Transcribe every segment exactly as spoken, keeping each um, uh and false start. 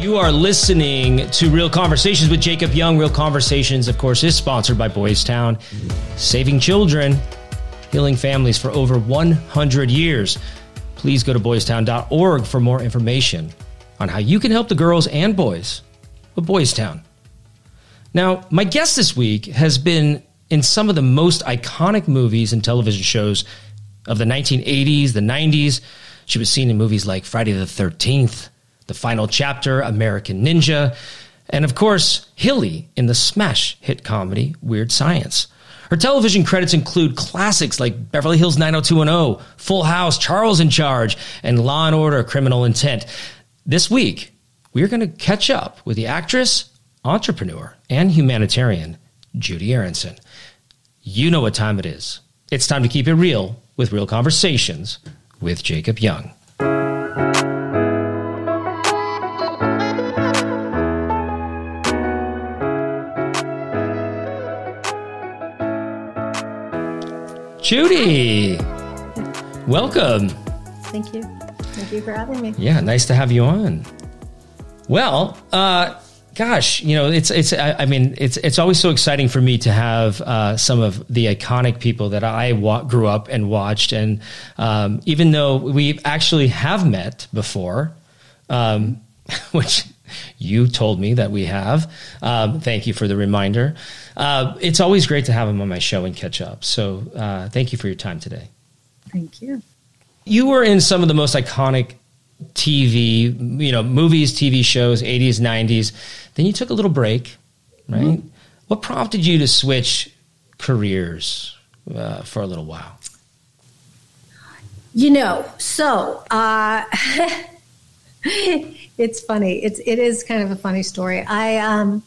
You are listening to Real Conversations with Jacob Young. Real Conversations, of course, is sponsored by Boys Town, saving children, healing families for over one hundred years. Please go to boys town dot org for more information on how you can help the girls and boys of Boys Town. Now, my guest this week has been in some of the most iconic movies and television shows of the nineteen eighties, the nineties. She was seen in movies like Friday the thirteenth, The Final Chapter, American Ninja, and of course, Hilly in the smash hit comedy Weird Science. Her television credits include classics like Beverly Hills nine oh two one oh, Full House, Charles in Charge, and Law and Order: Criminal Intent. This week, we're going to catch up with the actress, entrepreneur, and humanitarian, Judi Aronson. You know what time it is. It's time to keep it real with Real Conversations with Jacob Young. Judi, welcome. Thank you. Thank you for having me. Yeah, nice to have you on. Well, uh, gosh, you know, it's it's. I, I mean, it's it's always so exciting for me to have uh, some of the iconic people that I wa- grew up and watched, and um, even though we actually have met before, um, which you told me that we have. Um, thank you for the reminder. Uh, it's always great to have him on my show and catch up. So uh, thank you for your time today. Thank you. You were in some of the most iconic T V, you know, movies, T V shows, eighties, nineties. Then you took a little break, right? Mm-hmm. What prompted you to switch careers uh, for a little while? You know, so uh, it's funny. It's it is kind of a funny story. I um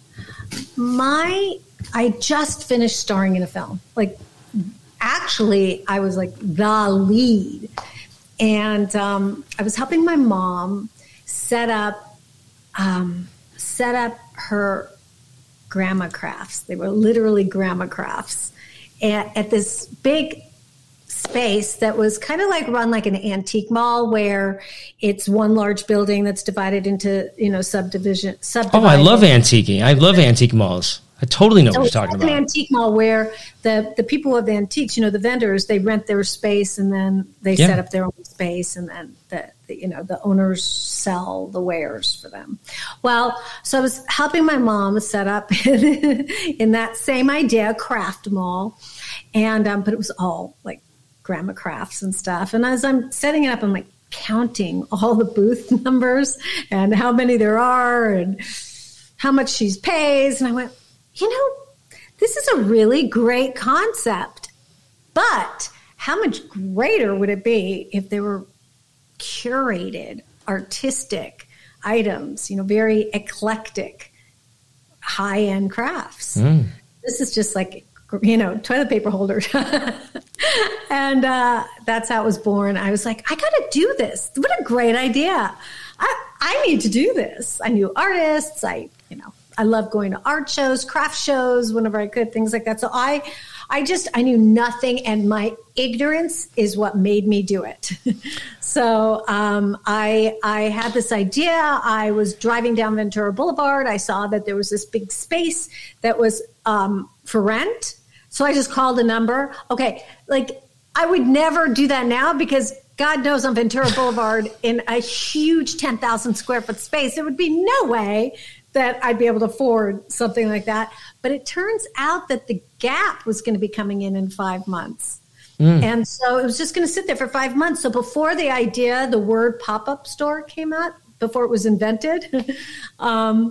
my I just finished starring in a film. Like, actually, I was like the lead. And um, I was helping my mom set up um, set up her grandma crafts. They were literally grandma crafts at, at this big space that was kind of like run like an antique mall, where it's one large building that's divided into, you know, subdivision. Oh, I love antiquing. I love antique malls. I totally know so what you're talking about. It's an antique mall where the, the people of the antiques, you know, the vendors, they rent their space and then they yeah. set up their own space, and then the, the you know the owners sell the wares for them. Well, so I was helping my mom set up in, in that same idea, craft mall, and um, but it was all like grandma crafts and stuff. And as I'm setting it up, I'm like counting all the booth numbers and how many there are and how much she pays, and I went, you know, this is a really great concept, but how much greater would it be if they were curated, artistic items, you know, very eclectic, high-end crafts. Mm. This is just like, you know, toilet paper holder. And uh, that's how it was born. I was like, I got to do this. What a great idea. I, I need to do this. I knew artists. I, you know, I love going to art shows, craft shows, whenever I could, things like that. So I, I just, I knew nothing, and my ignorance is what made me do it. so um, I, I had this idea. I was driving down Ventura Boulevard. I saw that there was this big space that was um, for rent. So I just called a number. Okay, like I would never do that now, because God knows on Ventura Boulevard in a huge ten thousand square foot space, there would be no way that I'd be able to afford something like that. But it turns out that the Gap was going to be coming in in five months. Mm. And so it was just going to sit there for five months. So before the idea, the word pop-up store came out, before it was invented, um,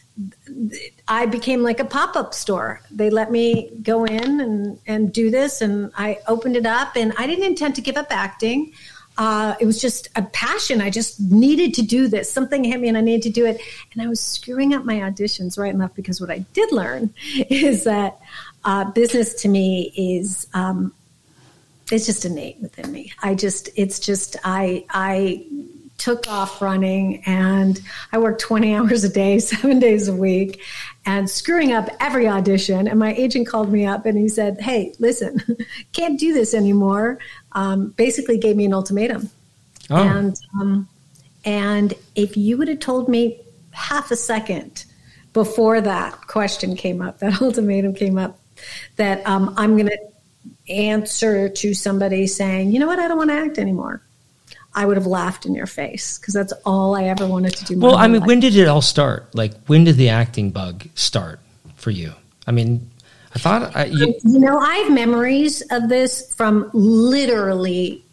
I became like a pop-up store. They let me go in and, and do this, and I opened it up, and I didn't intend to give up acting. Uh, it was just a passion. I just needed to do this. Something hit me and I needed to do it. And I was screwing up my auditions right enough, because what I did learn is that uh, business to me is, um, it's just innate within me. I just, it's just, I, I took off running, and I worked twenty hours a day, seven days a week, and screwing up every audition. And my agent called me up and he said, hey, listen, can't do this anymore. Um, basically gave me an ultimatum. Oh. And, um, and if you would have told me half a second before that question came up, that ultimatum came up, that um, I'm going to answer to somebody saying, you know what, I don't want to act anymore, I would have laughed in your face, because that's all I ever wanted to do. Well, I mean, life. When did it all start? Like, when did the acting bug start for you? I mean, I thought... I, you, you know, I have memories of this from literally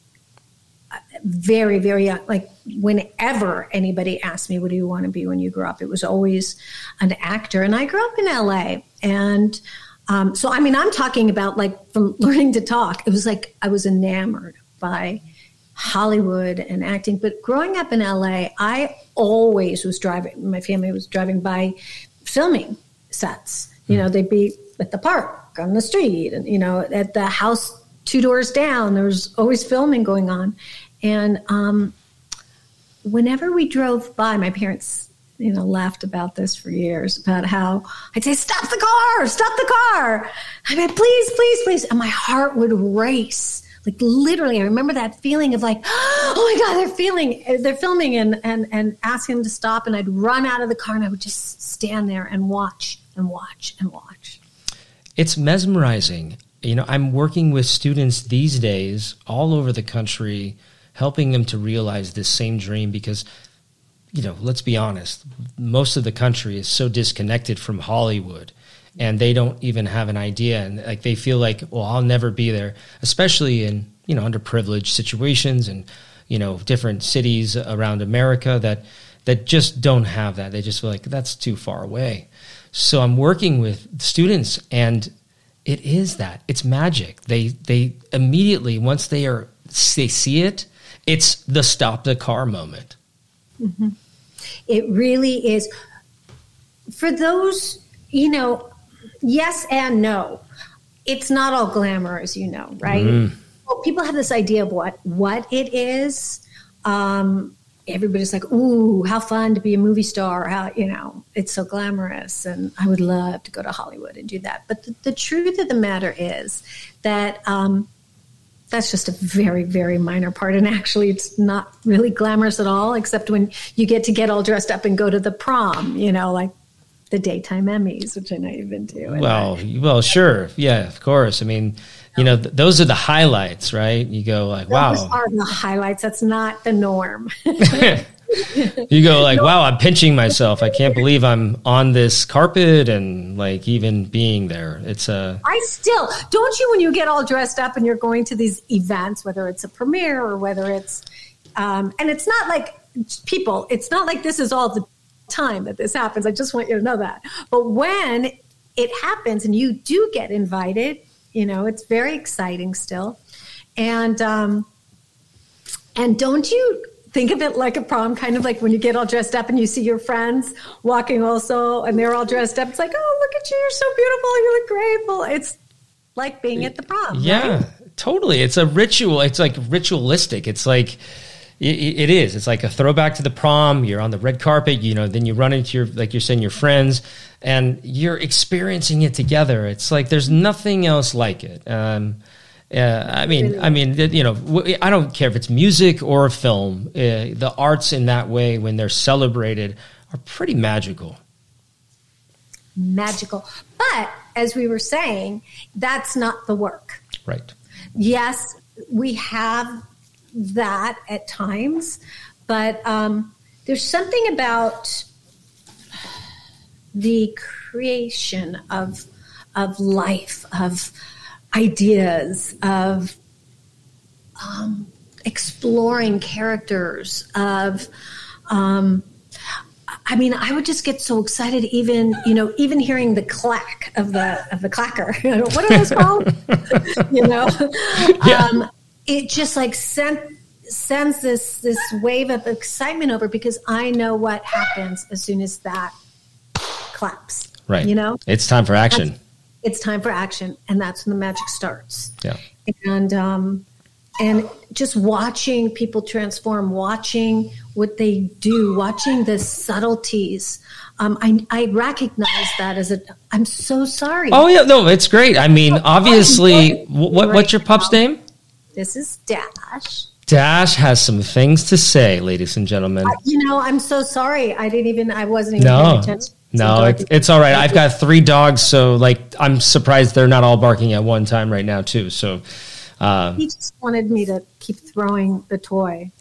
very, very young. Like, whenever anybody asked me, what do you want to be when you grow up? It was always an actor. And I grew up in L A. And um, so, I mean, I'm talking about, like, from learning to talk, it was like I was enamored by Hollywood and acting. But growing up in L A, I always was driving, my family was driving by filming sets. You know, they'd be at the park, on the street, and, you know, at the house two doors down, there was always filming going on. And um, whenever we drove by, my parents, you know, laughed about this for years, about how I'd say, stop the car, stop the car. I'd be, please, please, please. And my heart would race. Like, literally, I remember that feeling of like, oh my God, they're feeling, they're filming, and, and, and asking them to stop. And I'd run out of the car and I would just stand there and watch and watch and watch. It's mesmerizing. You know, I'm working with students these days all over the country, helping them to realize this same dream, because, you know, let's be honest, most of the country is so disconnected from Hollywood, and they don't even have an idea. And like, they feel like, well, I'll never be there, especially in, you know, underprivileged situations and, you know, different cities around America that, that just don't have that. They just feel like that's too far away. So I'm working with students, and it is that. It's magic. They, they immediately, once they are, they see it, it's the stop the car moment. Mm-hmm. It really is. For those, you know, yes and no. It's not all glamour, as you know, right? Mm. Well, people have this idea of what, what it is. Um, everybody's like, ooh, how fun to be a movie star. How, you know, it's so glamorous. And I would love to go to Hollywood and do that. But the, the truth of the matter is that um, that's just a very, very minor part. And actually, it's not really glamorous at all, except when you get to get all dressed up and go to the prom, you know, like the daytime Emmys, which I know you've been to. Well, I, well, sure. Yeah, of course. I mean, you know, th- those are the highlights, right? You go like, wow. Those are the highlights. That's not the norm. You go like, wow, I'm pinching myself. I can't believe I'm on this carpet and like even being there. It's a. I still, don't you, when you get all dressed up and you're going to these events, whether it's a premiere or whether it's, um, and it's not like people, it's not like this is all the time that this happens. I just want you to know that. But when it happens and you do get invited, you know, it's very exciting still. And, um, and don't you think of it like a prom, kind of like when you get all dressed up and you see your friends walking also, and they're all dressed up. It's like, oh, look at you. You're so beautiful. You look great. Well, it's like being at the prom. Yeah, right? Totally. It's a ritual. It's like ritualistic. It's like, it, it is. It's like a throwback to the prom. You're on the red carpet, you know, then you run into your, like you're saying, your friends, and you're experiencing it together. It's like, there's nothing else like it. Um, Uh, I mean, I mean, you know, I don't care if it's music or film. Uh, the arts in that way, when they're celebrated, are pretty magical. Magical. But as we were saying, that's not the work. Right. Yes, we have that at times, but um, there's something about the creation of of life, of ideas, of um, exploring characters, of, um, I mean, I would just get so excited, even, you know, even hearing the clack of the, of the clacker. What are those called? You know, yeah. um, it just like sent, sends this, this wave of excitement over, because I know what happens as soon as that claps. Right. You know, it's time for action. That's, It's time for action, and that's when the magic starts. Yeah, and um, and just watching people transform, watching what they do, watching the subtleties. Um, I I recognize that as a. I'm so sorry. Oh yeah, no, it's great. I mean, obviously, what what's your pup's name? This is Dash. Dash has some things to say, ladies and gentlemen. Uh, you know, I'm so sorry. I didn't even, I wasn't even no, paying attention. No, it's, it's all right. I've got three dogs, so like I'm surprised they're not all barking at one time right now too. So uh, he just wanted me to keep throwing the toy.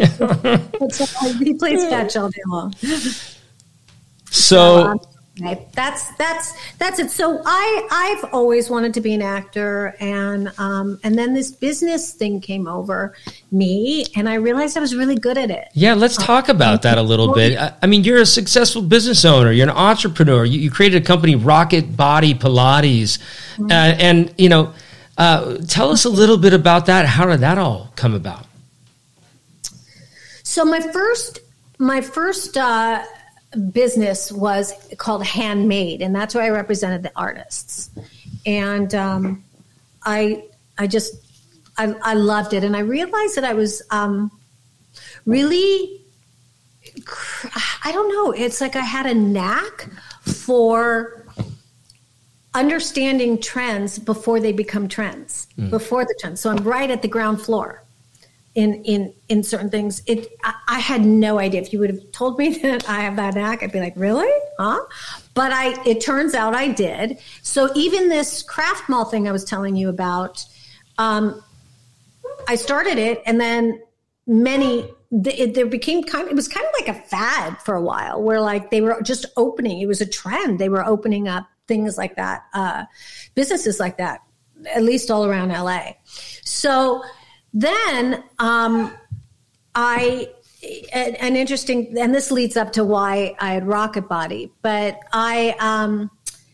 He plays catch all day long. So. so um, Okay. That's that's that's it. So I I've always wanted to be an actor, and um and then this business thing came over me, and I realized I was really good at it. Yeah, let's talk about that a little bit. I, I mean, you're a successful business owner. You're an entrepreneur. You, you created a company, Rocket Body Pilates, mm-hmm. uh, and you know, uh, tell us a little bit about that. How did that all come about? So my first my first. Uh, business was called Handmade, and that's where I represented the artists. And um, I I just I, I loved it, and I realized that I was um, really I don't know. It's like I had a knack for understanding trends before they become trends, mm. before the trends. So I'm right at the ground floor. In, in in certain things, it I, I had no idea. If you would have told me that I have that knack, I'd be like, really? Huh? But I it turns out I did. So even this craft mall thing I was telling you about, um, I started it, and then many it, there became kind of, it was kind of like a fad for a while, where like they were just opening. It was a trend. They were opening up things like that, uh, businesses like that, at least all around L A. So. Then um, I, an interesting, and this leads up to why I had Rocket Body, but I, um,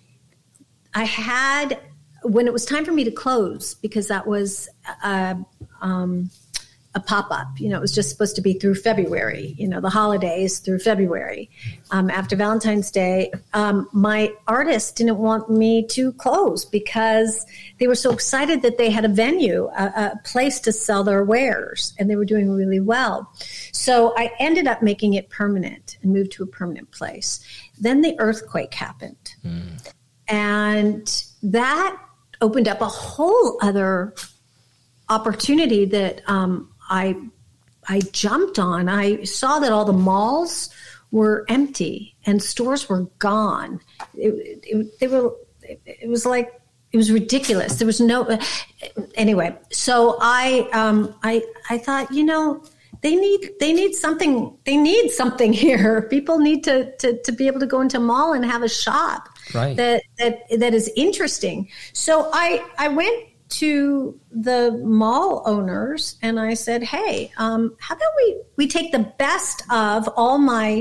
I had, when it was time for me to close, because that was a, um, a pop-up, you know, it was just supposed to be through February, you know, the holidays through February. Um, after Valentine's Day, um, my artist didn't want me to close because they were so excited that they had a venue, a, a place to sell their wares, and they were doing really well. So I ended up making it permanent and moved to a permanent place. Then the earthquake happened. Mm. And that opened up a whole other opportunity that um, I I jumped on. I saw that all the malls were empty and stores were gone. It, it, they were. It, it was like it was ridiculous. There was no. Anyway, so I um, I I thought, you know, they need they need something. They need something here. People need to to to be able to go into a mall and have a shop right. that that that is interesting. So I I went to the mall owners and I said, hey, um, how about we, we take the best of all my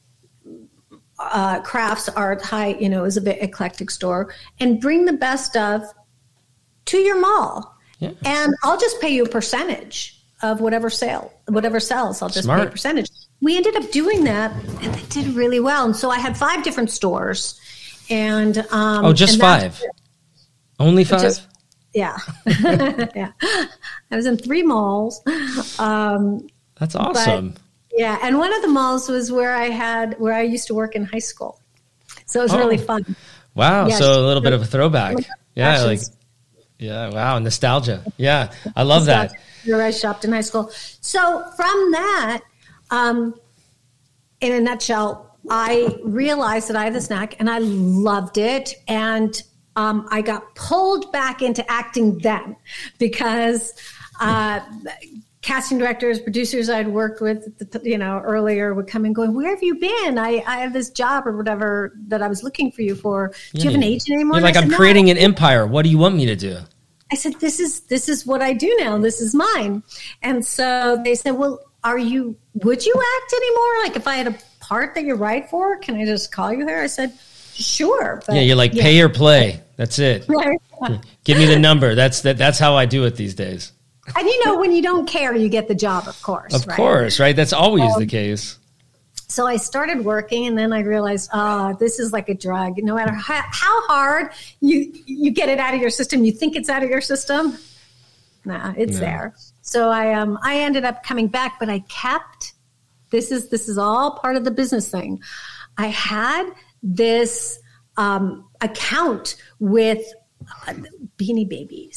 uh, crafts, art, high, you know, it was a bit eclectic store, and bring the best of to your mall. Yeah. And I'll just pay you a percentage of whatever sale, whatever sells. I'll just Smart. pay a percentage. We ended up doing that, and they did really well. And so I had five different stores. And um, oh, just five? Only five? Just, Yeah. yeah. I was in three malls. Um, That's awesome. But, yeah. And one of the malls was where I had, where I used to work in high school. So it was oh. really fun. Wow. Yeah, so a little bit of a throwback. Yeah. Like, yeah. Wow. Nostalgia. Yeah. I love that. Where I shopped in high school. So from that, um, in a nutshell, I realized that I had this knack and I loved it. And Um, I got pulled back into acting then because uh, casting directors, producers I'd worked with, you know, earlier would come and go, where have you been? I, I have this job or whatever that I was looking for you for. Do yeah. you have an agent anymore? You're like, I'm said, creating no. an empire. What do you want me to do? I said, this is this is what I do now. This is mine. And so they said, well, are you, would you act anymore? Like if I had a part that you write for, can I just call you there? I said, sure. But, yeah, you're like, yeah. pay or play. That's it. Right. Give me the number. That's that. That's how I do it these days. And you know, when you don't care, you get the job, of course. Of right? course, right? That's always um, the case. So I started working, and then I realized, oh, this is like a drug. No matter how, how hard you you get it out of your system, you think it's out of your system. Nah, it's no. there. So I um I ended up coming back, but I kept. This is this is all part of the business thing. I had this um, account with uh, Beanie Babies.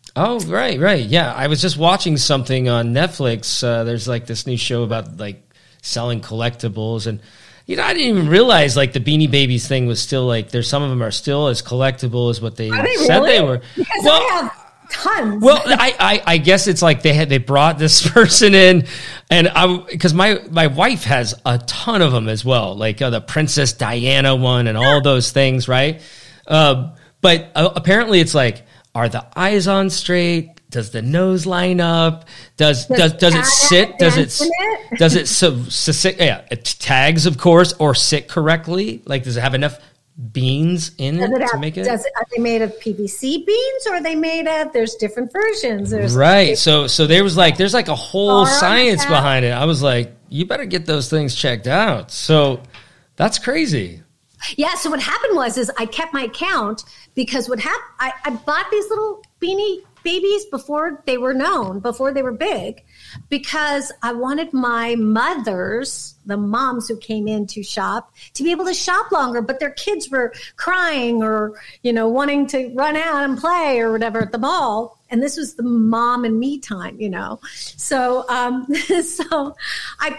Oh, right, right. Yeah, I was just watching something on Netflix. Uh, there's like this new show about like selling collectibles, and you know, I didn't even realize like the Beanie Babies thing was still like there's some of them are still as collectible as what they, they said really? they were. Because well, I have tons. Well, I, I, I guess it's like they had they brought this person in, and I because my my wife has a ton of them as well, like uh, the Princess Diana one and all those things, right? Uh, but uh, apparently, it's like, are the eyes on straight? Does the nose line up? Does does does it sit? Does it does it so, so sit, yeah? It tags, of course, or sit correctly? Like, does it have enough beans in it, it have, to make it? Does it? Are they made of P V C beans, or are they made of? There's different versions. There's right. So so there was like there's like a whole science behind it. I was like, you better get those things checked out. So that's crazy. Yeah. So what happened was is I kept my account because what happened? I, I bought these little Beanie Babies before they were known, before they were big, because I wanted my mothers, the moms who came in to shop, to be able to shop longer, but their kids were crying or, you know, wanting to run out and play or whatever at the mall. And this was the mom and me time, you know. So, um, so I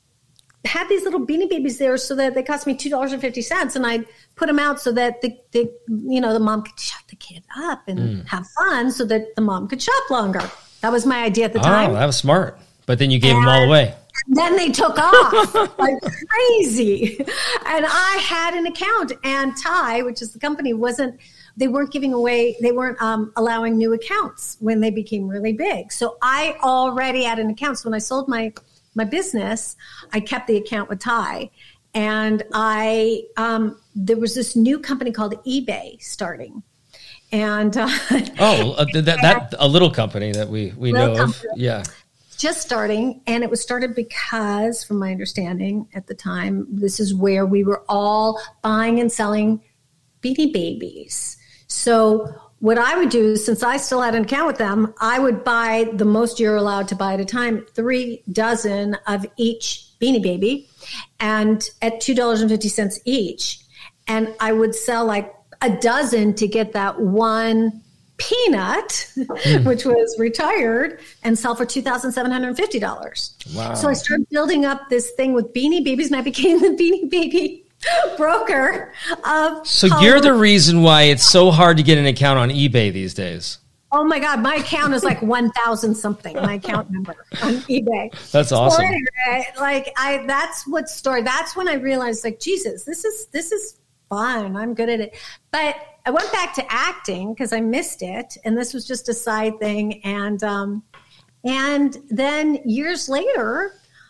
had these little Beanie Babies there so that they cost me two dollars and fifty cents, and I put them out so that the, the you know the mom could shut the kid up and mm. have fun, so that the mom could shop longer. That was my idea at the time. Oh, that was smart. But then you gave and them all away. Then they took off like crazy, and I had an account. And Ty, which is the company, wasn't. They weren't giving away. They weren't um, allowing new accounts when they became really big. So I already had an account. So when I sold my my business, I kept the account with Ty, and I um, there was this new company called eBay starting, and uh, oh, uh, that, that a little company that we we know company, of, yeah, just starting, and it was started because, from my understanding at the time, this is where we were all buying and selling Beanie Babies. So what I would do, since I still had an account with them, I would buy the most you're allowed to buy at a time, three dozen of each Beanie Baby, and at two dollars and fifty cents each. And I would sell like a dozen to get that one Peanut, mm. which was retired, and sell for two thousand seven hundred fifty dollars. Wow. So I started building up this thing with Beanie Babies, and I became the Beanie Baby broker of so Halloween. You're the reason why it's so hard to get an account on eBay these days. Oh my God, my account is like one thousand something, my account number on eBay. That's awesome. So anyway, like I, that's what started. That's when I realized, like, Jesus, this is, this is fun. I'm good at it. But I went back to acting because I missed it. And this was just a side thing. And, um, and then years later,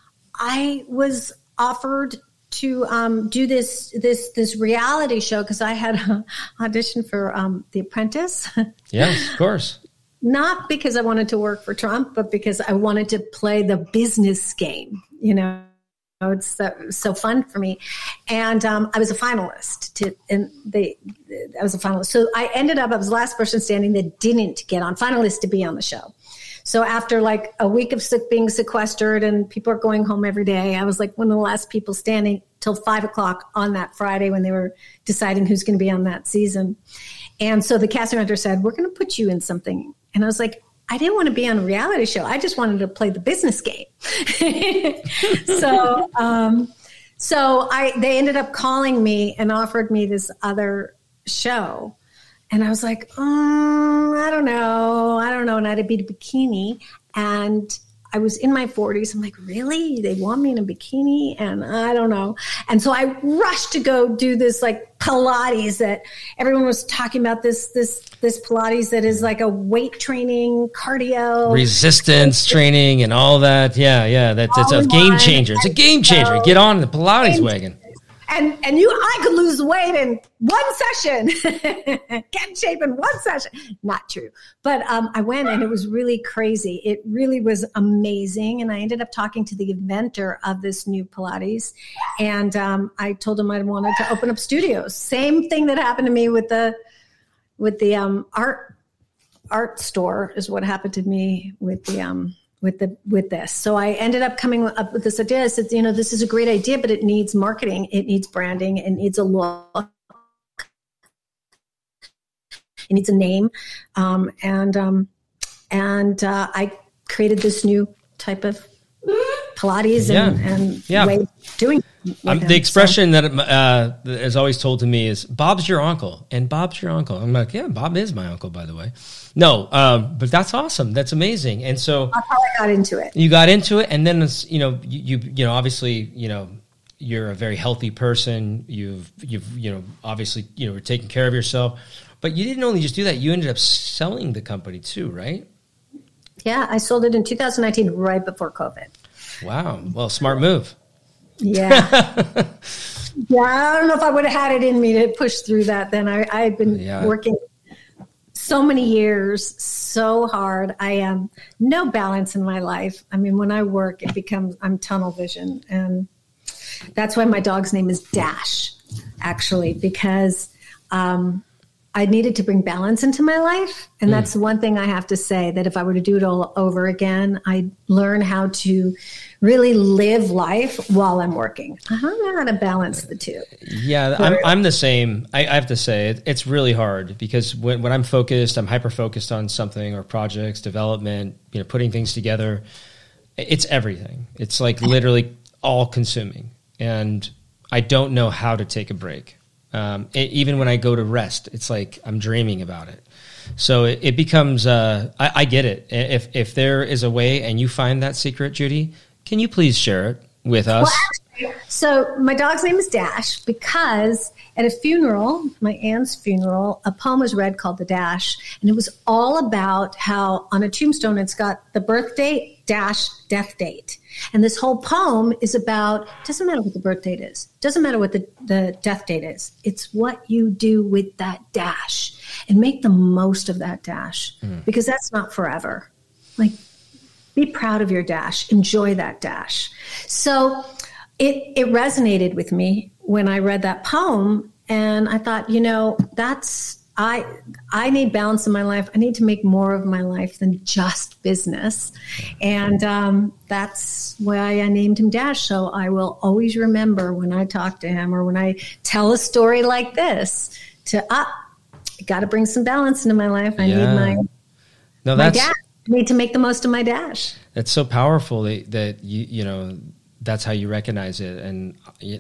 I was offered to um, do this this this reality show because I had auditioned for um, The Apprentice. Yes, of course. Not because I wanted to work for Trump, but because I wanted to play the business game. You know, it's so, so fun for me. And um, I was a finalist. To and they, I was a finalist. So I ended up. I was the last person standing that didn't get on finalist to be on the show. So after like a week of being sequestered and people are going home every day, I was like one of the last people standing till five o'clock on that Friday when they were deciding who's going to be on that season. And so the casting director said, we're going to put you in something. And I was like, I didn't want to be on a reality show. I just wanted to play the business game. so, um, so I, they ended up calling me and offered me this other show. And I was like, um, I don't know. I don't know. And I had to be a bikini. And I was in my forties. I'm like, really? They want me in a bikini? And I don't know. And so I rushed to go do this like Pilates that everyone was talking about, this this this Pilates that is like a weight training, cardio. Resistance training and all that. Yeah, yeah. That, that's a game changer. It's a game changer. Get on the Pilates wagon. And and you, I could lose weight in one session, get in shape in one session. Not true. But um, I went and it was really crazy. It really was amazing. And I ended up talking to the inventor of this new Pilates. And um, I told him I wanted to open up studios. Same thing that happened to me with the with the um, art art store is what happened to me with the um with the with this. So I ended up coming up with this idea. I said, you know, this is a great idea, but it needs marketing, it needs branding, it needs a look, it needs a name. Um, and um, And uh, I created this new type of Pilates yeah. and, and yeah. way of doing um, the expression so. that uh, is always told to me is, Bob's your uncle, and Bob's your uncle. I'm like, yeah, Bob is my uncle, by the way. No, um, but that's awesome. That's amazing. And so that's how I got into it. You got into it, and then it's, you know, you, you you know, obviously, you know, you're a very healthy person. You've you've you know, obviously, you know, taking care of yourself. But you didn't only just do that. You ended up selling the company too, right? Yeah, I sold it in two thousand nineteen, right before COVID. Wow. Well, smart move. Yeah. yeah, I don't know if I would have had it in me to push through that then. I I had been yeah. working so many years, so hard. I am um, no balance in my life. I mean, when I work, it becomes, I'm tunnel vision. And that's why my dog's name is Dash, actually, because um, I needed to bring balance into my life. And mm. that's the one thing I have to say, that if I were to do it all over again, I'd learn how to really live life while I'm working. I don't know how to balance the two. Yeah, I'm, I'm the same. I, I have to say, it, it's really hard because when, when I'm focused, I'm hyper-focused on something or projects, development, you know, putting things together. It's everything. It's like literally all consuming. And I don't know how to take a break. Um, it, even when I go to rest, it's like I'm dreaming about it. So it, it becomes, uh, I, I get it. If if there is a way and you find that secret, Judy, can you please share it with us? Well, actually, so my dog's name is Dash because at a funeral, my aunt's funeral, a poem was read called The Dash. And it was all about how on a tombstone, it's got the birth date dash death date. And this whole poem is about, doesn't matter what the birth date is, doesn't matter what the, the death date is. It's what you do with that dash and make the most of that dash mm. because that's not forever. Like, be proud of your dash, enjoy that dash. So it, it resonated with me when I read that poem. And I thought, you know, that's, I I need balance in my life. I need to make more of my life than just business. And um, that's why I named him Dash. So I will always remember when I talk to him or when I tell a story like this to, ah, I got to bring some balance into my life. I yeah. need my, no, my that's, dash. I need to make the most of my dash. That's so powerful that, that you, you know, that's how you recognize it. And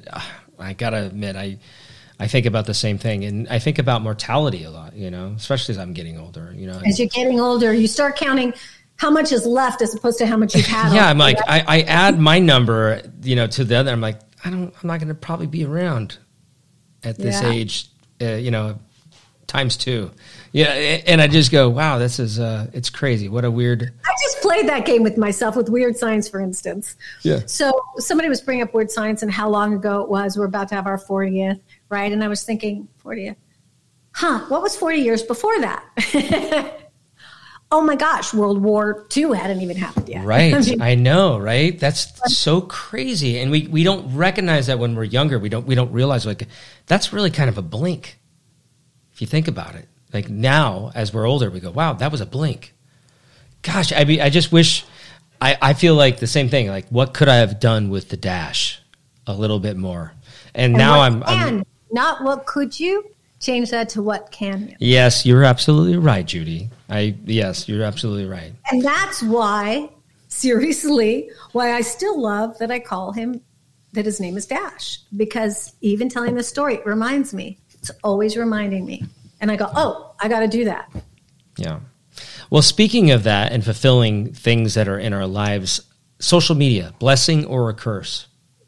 I got to admit, I, I think about the same thing, and I think about mortality a lot, you know, especially as I'm getting older, you know. As you're getting older, you start counting how much is left as opposed to how much you've had. yeah, I'm like, I, I add my number, you know, to the other. I'm like, I don't, I'm not going to probably be around at this yeah. age, uh, you know, times two. Yeah, and I just go, wow, this is, uh, it's crazy. What a weird. I just played that game with myself with weird science, for instance. Yeah. So somebody was bringing up weird science and how long ago it was. We're about to have our fortieth. Right. And I was thinking, fortieth, huh, what was forty years before that? Oh, my gosh, World War Two hadn't even happened yet. Right. I, mean, I know. Right. That's so crazy. And we, we don't recognize that when we're younger. We don't we don't realize, like, that's really kind of a blink. If you think about it, like now as we're older, we go, wow, that was a blink. Gosh, I mean, I just wish I, I feel like the same thing. Like, what could I have done with the dash a little bit more? And, and now I'm, I'm not what could you change that to what can you? Yes, you're absolutely right, Judy. I yes, you're absolutely right. And that's why, seriously, why I still love that I call him, that his name is Dash, because even telling this story, it reminds me. It's always reminding me. And I go, oh, I got to do that. Yeah. Well, speaking of that and fulfilling things that are in our lives, social media, blessing or a curse?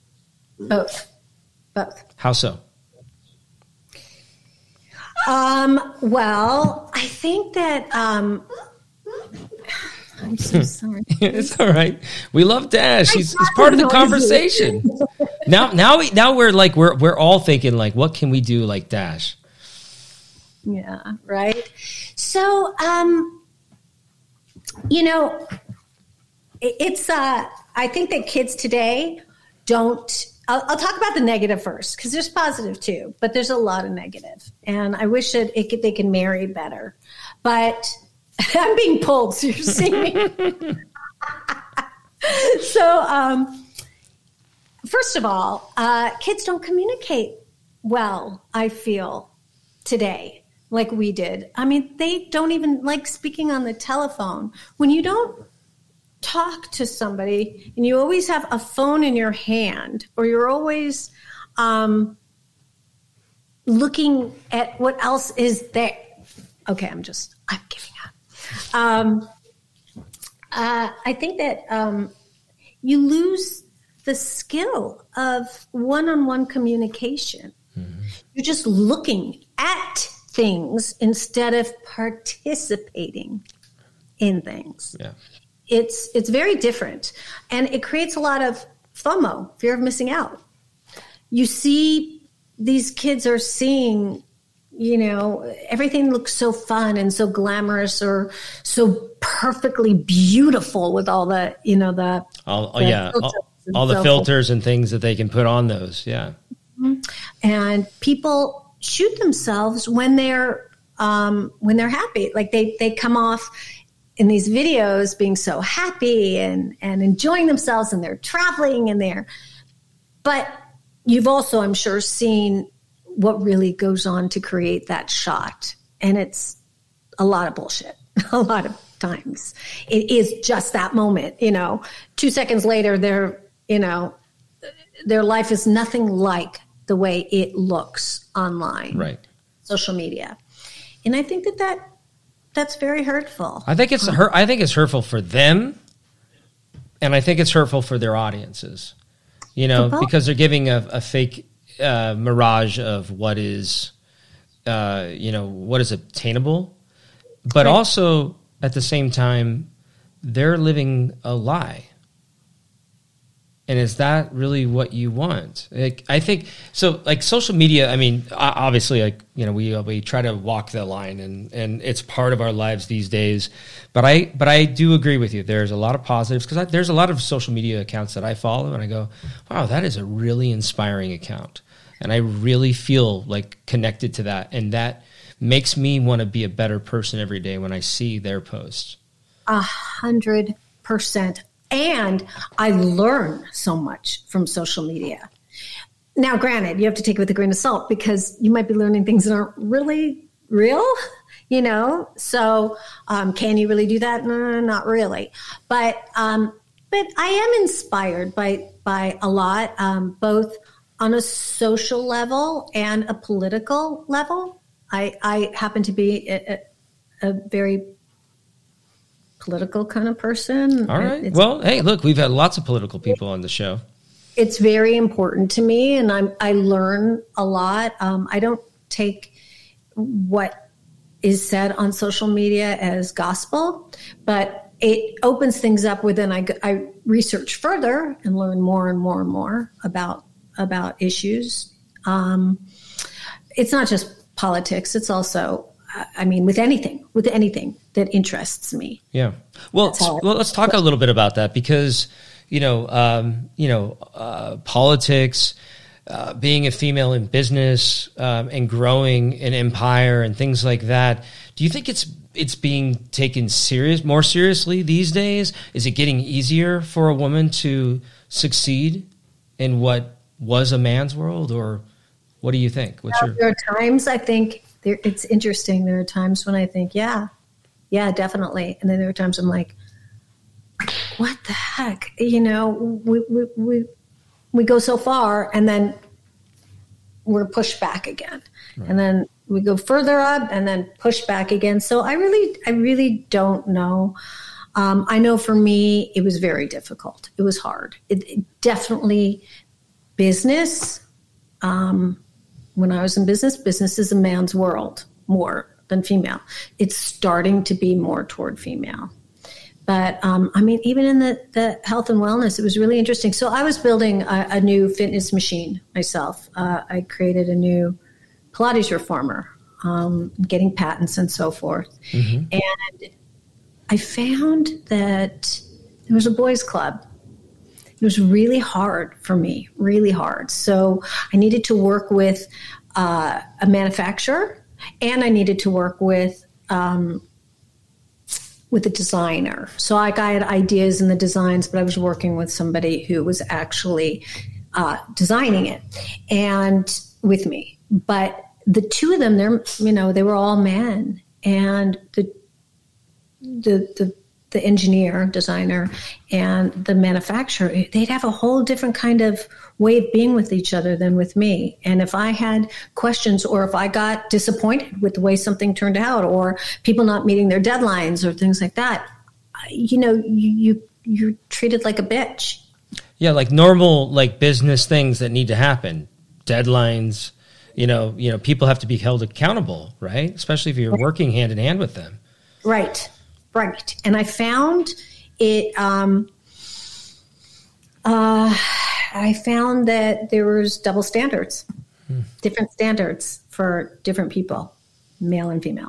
Both. Both. How so? Um, well, I think that, um, I'm so sorry. It's all right. We love Dash. He's, he's part of the conversation. now, now, we, now we're like, we're, we're all thinking like, what can we do like Dash? Yeah. Right. So, um, you know, it, it's, uh, I think that kids today don't, I'll, I'll talk about the negative first because there's positive too, but there's a lot of negative, and I wish that it could, they can marry better, but I'm being pulled. So you're seeing me. so, um, first of all, uh, kids don't communicate well, I feel, today. like we did. I mean, they don't even like speaking on the telephone. When you don't talk to somebody and you always have a phone in your hand, or you're always um, looking at what else is there. Okay, I'm just, I'm giving up. Um, uh, I think that um, you lose the skill of one-on-one communication. Mm-hmm. You're just looking at things instead of participating in things. Yeah. It's it's very different, and it creates a lot of FOMO, fear of missing out. You see, these kids are seeing, you know, everything looks so fun and so glamorous, or so perfectly beautiful with all the, you know, the all, oh the yeah, all, all the so filters and things that they can put on those. Yeah. Mm-hmm. And people shoot themselves when they're um, when they're happy. Like they they come off in these videos being so happy and and enjoying themselves, and they're traveling and they're. But you've also, I'm sure, seen what really goes on to create that shot, and it's a lot of bullshit. A lot of times, it is just that moment. You know, two seconds later, they're you know, their life is nothing like the way it looks online, right? Social media, and I think that, that that's very hurtful. I think it's hurt. I think it's hurtful for them, and I think it's hurtful for their audiences. You know, because they're giving a, a fake uh, mirage of what is, uh, you know, what is obtainable, but right. also at the same time, they're living a lie. And is that really what you want? Like, I think so. Like social media, I mean, obviously, like you know, we we try to walk the line, and, and it's part of our lives these days. But I but I do agree with you. There's a lot of positives, because there's a lot of social media accounts that I follow, and I go, wow, that is a really inspiring account, and I really feel like connected to that, and that makes me want to be a better person every day when I see their posts. A hundred percent. And I learn so much from social media. Now, granted, you have to take it with a grain of salt, because you might be learning things that aren't really real, you know? So um, can you really do that? No, not really. But um, but I am inspired by, by a lot, um, both on a social level and a political level. I, I happen to be a, a, a very political kind of person. All right. It's, well, hey, look, we've had lots of political people on the show. It's very important to me, and I'm, I learn a lot. Um, I don't take what is said on social media as gospel, but it opens things up within. I, I research further and learn more and more and more about about issues. Um, it's not just politics. It's also, I mean, with anything, with anything that interests me. Yeah. Well, well, let's talk a little bit about that, because, you know, um, you know, uh, politics, uh, being a female in business, um, and growing an empire and things like that. Do you think it's it's being taken serious, more seriously these days? Is it getting easier for a woman to succeed in what was a man's world, or what do you think? What's yeah, your? There are times I think there, it's interesting. There are times when I think, yeah. Yeah, definitely. And then there are times I'm like, what the heck? You know, we we we, we go so far, and then we're pushed back again. Right. And then we go further up and then push back again. So I really, I really don't know. Um, I know for me, it was very difficult. It was hard. It, it definitely business. Um, when I was in business, business is a man's world more than female. It's starting to be more toward female. But, um, I mean, even in the, the health and wellness, it was really interesting. So I was building a, a new fitness machine myself. Uh, I created a new Pilates reformer, um, getting patents and so forth. Mm-hmm. And I found that there was a boys' club. It was really hard for me, really hard. So I needed to work with uh, a manufacturer, and I needed to work with um, with a designer. So I got ideas and the designs, but I was working with somebody who was actually uh, designing it and with me. But the two of them, they're, you know, they were all men, and the, the, the, the engineer, designer, and the manufacturer, they'd have a whole different kind of way of being with each other than with me. And if I had questions, or if I got disappointed with the way something turned out, or people not meeting their deadlines or things like that, you know, you, you you're treated like a bitch. Yeah, like normal, like business things that need to happen, deadlines. You know, you know, people have to be held accountable, right? Especially if you're right. working hand in hand with them. Right. Right. And I found it, um, uh, I found that there was double standards, hmm. different standards for different people, male and female.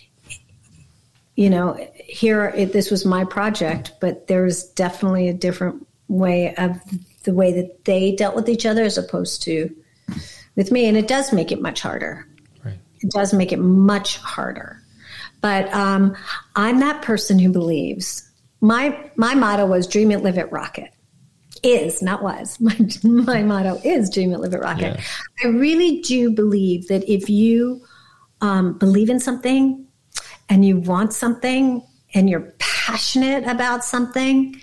You know, here, it, this was my project, but there's definitely a different way of the way that they dealt with each other as opposed to with me. And it does make it much harder. Right. It does make it much harder. But um, I'm that person who believes. My my motto was dream it, live it, rock it. Is, not was. My, my motto is dream it, live it, rock yeah. it. I really do believe that if you um, believe in something and you want something and you're passionate about something,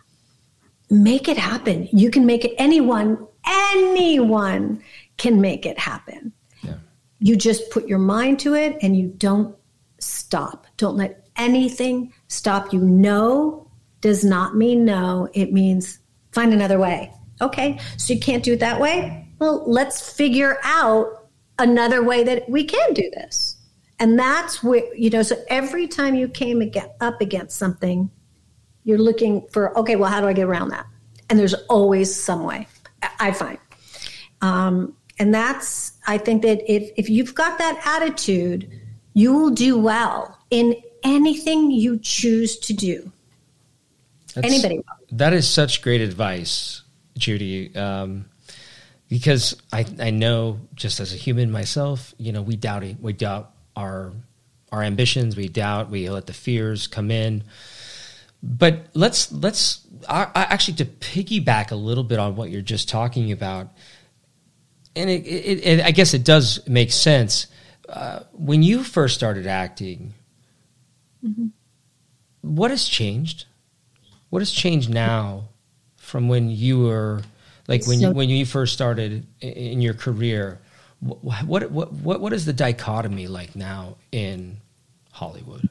make it happen. You can make it. Anyone, anyone can make it happen. Yeah. You just put your mind to it and you don't stop. Don't let anything stop you. No does not mean no. It means find another way. Okay, so you can't do it that way? Well, let's figure out another way that we can do this. And that's where, you know, so every time you came up against something, you're looking for, okay, well, how do I get around that? And there's always some way, I find. Um, and that's, I think that if, if you've got that attitude, you will do well in anything you choose to do. That's, Anybody will. That is such great advice, Judy, um, because I, I know just as a human myself, you know, we doubt it. We doubt our our ambitions. We doubt. We let the fears come in. But let's let's I, I actually to piggyback a little bit on what you're just talking about, and it, it, it, I guess it does make sense. Uh, when you first started acting, mm-hmm. what has changed? What has changed now from when you were like when so, you when you first started in your career? What what what what what is the dichotomy like now in Hollywood?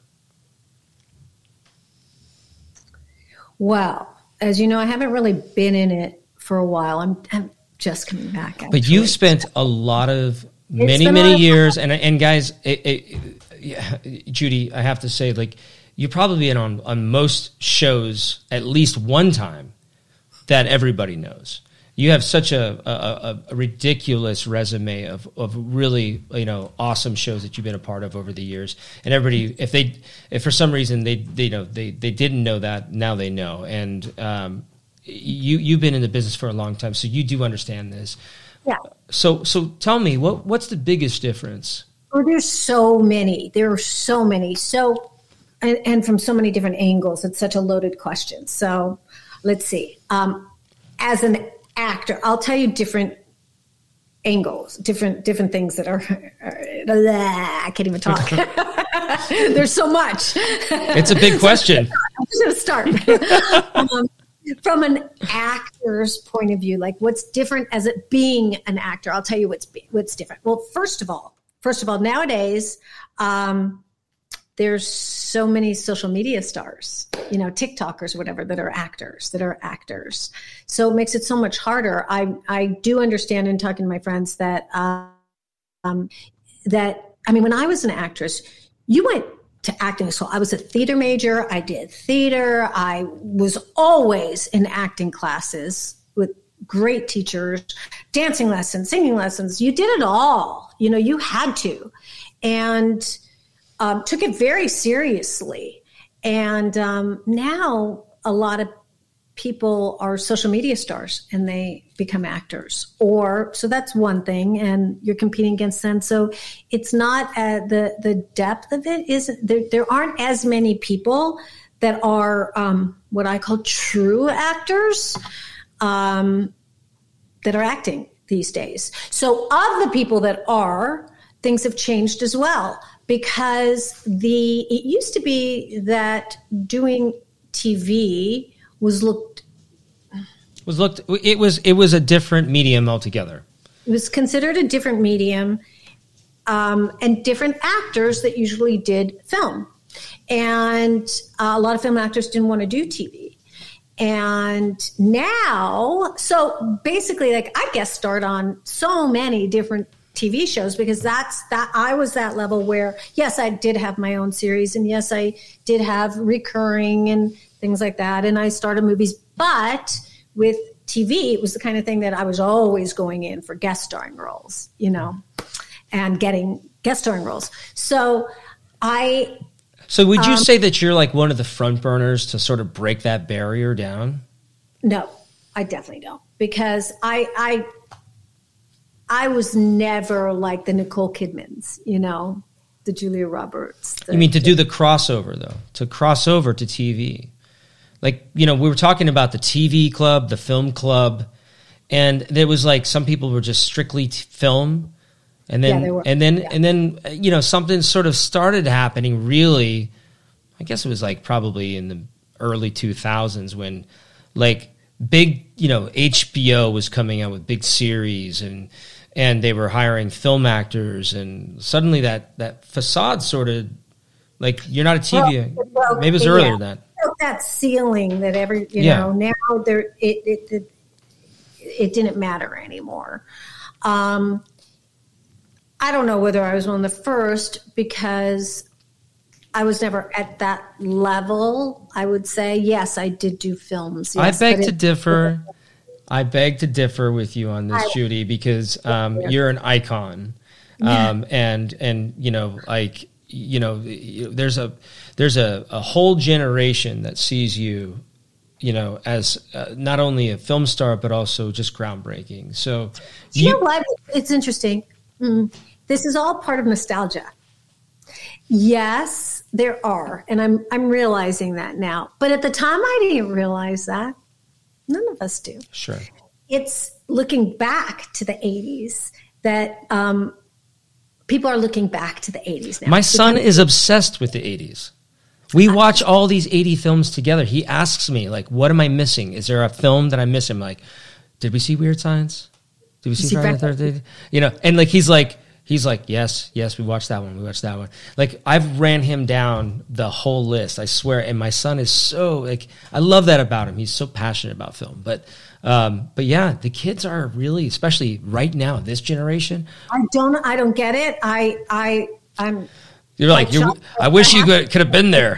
Well, as you know, I haven't really been in it for a while. I'm I'm just coming back. Actually. But you've spent a lot of many many years, and and guys, it, it, yeah, Judy, I have to say, like, you've probably been on on most shows at least one time that everybody knows. You have such a, a, a ridiculous resume of, of really, you know, awesome shows that you've been a part of over the years. And everybody, if they, if for some reason they, they you know, they, they didn't know that, now they know. And um, you you've been in the business for a long time, so you do understand this. Yeah. So so tell me, what what's the biggest difference? Oh, there's so many. There are so many. So, and, and from so many different angles. It's such a loaded question. So, let's see. Um, as an actor, I'll tell you different angles, different different things that are, are I can't even talk. There's so much. It's a big question. I'm just going to start. um, from an actor's point of view, like what's different as it being an actor, I'll tell you what's what's different. Well, first of all, first of all, nowadays, um, there's so many social media stars, you know, TikTokers, whatever, that are actors, that are actors. So it makes it so much harder. I I do understand in talking to my friends that, um, that, I mean, when I was an actress, you went to acting school. I was a theater major. I did theater. I was always in acting classes with great teachers, dancing lessons, singing lessons. You did it all. You know, you had to. And Um, took it very seriously. And um, now a lot of people are social media stars and they become actors. Or so that's one thing, and you're competing against them. So it's not uh, the the depth of it is there. There aren't as many people that are um, what I call true actors um, that are acting these days. So of the people that are, things have changed as well, because the it used to be that doing T V was looked was looked it was it was a different medium altogether. It was considered a different medium, um, and different actors that usually did film, and uh, a lot of film actors didn't want to do T V. And now, so basically, like I guest starred on so many different T V shows, because that's that I was that level where, yes, I did have my own series, and yes, I did have recurring and things like that, and I started movies. But with T V, it was the kind of thing that I was always going in for guest starring roles, you know, and getting guest starring roles. So I. So would you um, say that you're like one of the front burners to sort of break that barrier down? No, I definitely don't, because I I. I was never like the Nicole Kidmans, you know, the Julia Roberts. The, you mean to do the crossover, though, to cross over to T V? Like, you know, we were talking about the T V club, the film club, and there was like some people were just strictly t- film. And then, yeah, they were. and then, yeah. and then, you know, something sort of started happening really, I guess it was like probably in the early two thousands when like big, you know, H B O was coming out with big series, and and they were hiring film actors, and suddenly that, that facade sort of, like, you're not a T V. Well, well, maybe it was yeah, earlier than that. That ceiling that every, you Yeah. know, now there, it, it, it, it didn't matter anymore. Um, I don't know whether I was one of the first, because I was never at that level. I would say, yes, I did do films. Yes, I beg to it, differ. I beg to differ with you on this, I, Judy, because um, yeah. you're an icon, um, and and you know, like you know, there's a there's a, a whole generation that sees you, you know, as uh, not only a film star but also just groundbreaking. So, you, you know what? It's interesting. Mm. This is all part of nostalgia. Yes, there are, and I'm I'm realizing that now. But at the time, I didn't realize that. None of us do. Sure. It's looking back to the eighties that um, people are looking back to the eighties now. My son is obsessed with the eighties. We watch all these eighty films together. He asks me, like, what am I missing? Is there a film that I'm missing? I'm like, did we see Weird Science? Did we see, see Friday the thirteenth? You know, and like he's like, He's like, yes, yes, we watched that one. We watched that one. Like, I've ran him down the whole list, I swear. And my son is so, like, I love that about him. He's so passionate about film. But, um, but yeah, the kids are really, especially right now, this generation. I don't, I don't get it. I, I, I'm. You're like, you're, I wish you could, could have been there.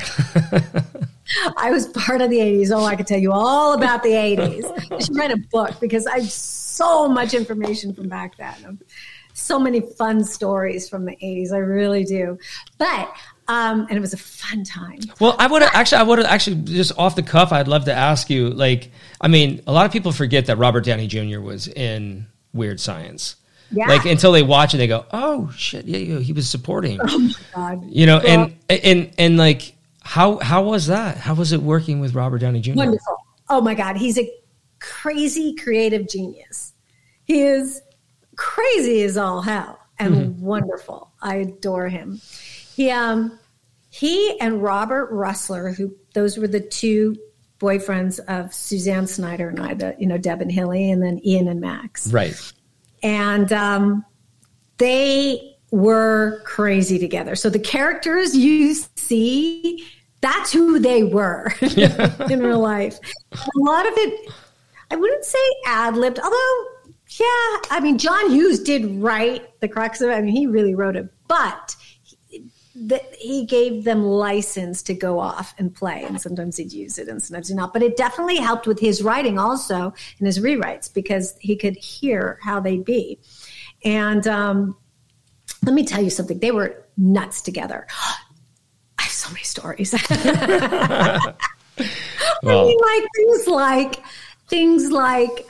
I was part of the eighties. Oh, I could tell you all about the eighties. I should write a book, because I have so much information from back then. So many fun stories from the eighties. I really do. But, um, and it was a fun time. Well, I would actually, I would actually just off the cuff, I'd love to ask you, like, I mean, a lot of people forget that Robert Downey Junior was in Weird Science. Yeah. Like, until they watch it, they go, oh shit. Yeah, yeah, he was supporting, oh my God. You know, well, and, and, and like, how, how was that? How was it working with Robert Downey Junior? Wonderful. Oh my God. He's a crazy creative genius. He is crazy as all hell, and mm-hmm. wonderful. I adore him. He, um, he and Robert Russler, who those were the two boyfriends of Suzanne Snyder and I, the, you know, Deb and Hilly, and then Ian and Max. Right. And um, they were crazy together. So the characters you see, that's who they were in real life. A lot of it, I wouldn't say ad-libbed, although yeah, I mean, John Hughes did write the crux of it. I mean, he really wrote it, but he, the, he gave them license to go off and play, and sometimes he'd use it and sometimes he'd not. But it definitely helped with his writing also and his rewrites, because he could hear how they'd be. And um, let me tell you something. They were nuts together. I have so many stories. well, I mean, like things like, things like,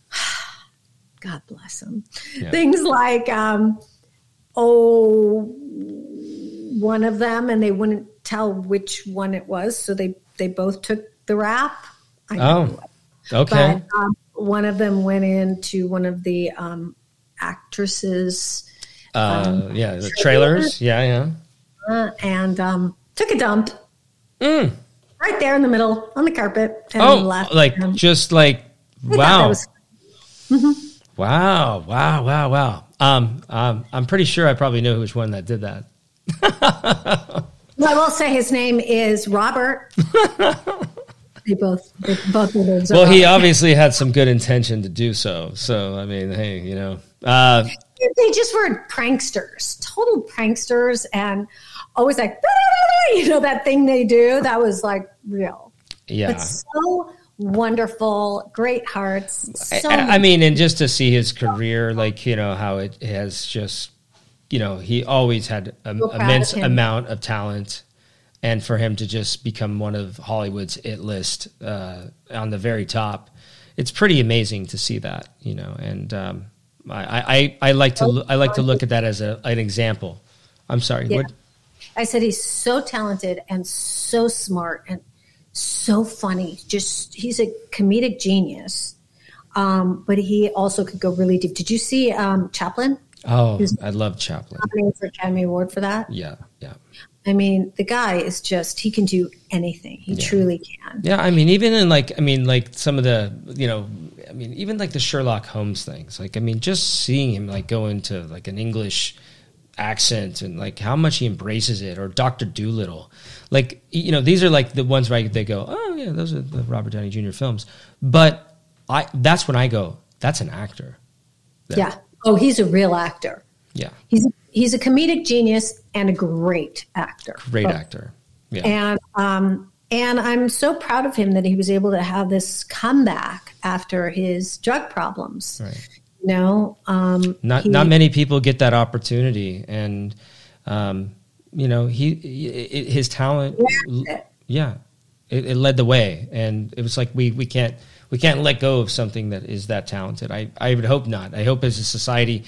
God bless him. Yeah. Things like, um, oh, one of them, and they wouldn't tell which one it was, so they, they both took the rap. I oh, okay. But um, one of them went into one of the um, actresses' Uh, um, yeah, the trailers. Yeah, yeah. Uh, and um, took a dump Mm. right there in the middle on the carpet. And Oh, laughed like at him. just like I thought that wow, was- Mhm. wow, wow, wow, wow. Um, um, I'm pretty sure I probably know which one that did that. Well, I will say his name is Robert. they both, they both of those. Well, are he Robert. obviously had some good intention to do so. So, I mean, hey, you know, uh, They just were pranksters, total pranksters, and always like, you know, that thing they do. That was like real. yeah. But so wonderful, great hearts. So I, I mean, and just to see his career, like, you know, how it has just, you know, he always had an So proud immense of him. amount of talent. And for him to just become one of Hollywood's it list uh, on the very top, it's pretty amazing to see that, you know. And um, I, I, I like to I like to look at that as a, an example. I'm sorry. Yeah. What? I said he's so talented and so smart and so funny. Just he's a comedic genius, um, but he also could go really deep. Did you see um, Chaplin? Oh, I love Chaplin. Nominated for Academy Award for that. Yeah, yeah. I mean, the guy is just, he can do anything. He Yeah. truly can. Yeah, I mean, even in like, I mean, like some of the, you know, I mean, even like the Sherlock Holmes things. Like, I mean, just seeing him like go into like an English accent and like how much he embraces it, or Doctor Dolittle. Like, you know, these are like the ones where I, they go, oh yeah, those are the Robert Downey Junior films. But I, that's when I go, that's an actor. That- Yeah. Oh, he's a real actor. Yeah. He's he's a comedic genius and a great actor. Great Both. actor. Yeah. And um, and I'm so proud of him that he was able to have this comeback after his drug problems. Right. You know, um, Not he- not many people get that opportunity, and um, you know he, he his talent, Yeah. yeah, it, it led the way, and it was like we we can't we can't let go of something that is that talented. I I would hope not. I hope as a society,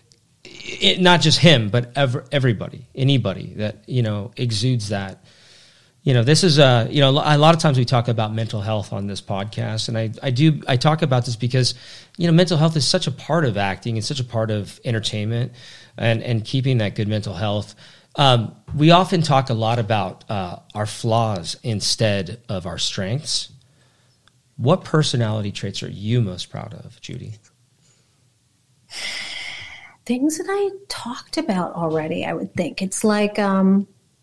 it, not just him, but ever, everybody, anybody that you know exudes that. You know, this is a, you know, a lot of times we talk about mental health on this podcast. And I, I do, I talk about this because, you know, mental health is such a part of acting and such a part of entertainment and, and keeping that good mental health. Um, we often talk a lot about uh, our flaws instead of our strengths. What personality traits are you most proud of, Judy? things that I talked about already, I would think. It's like, um,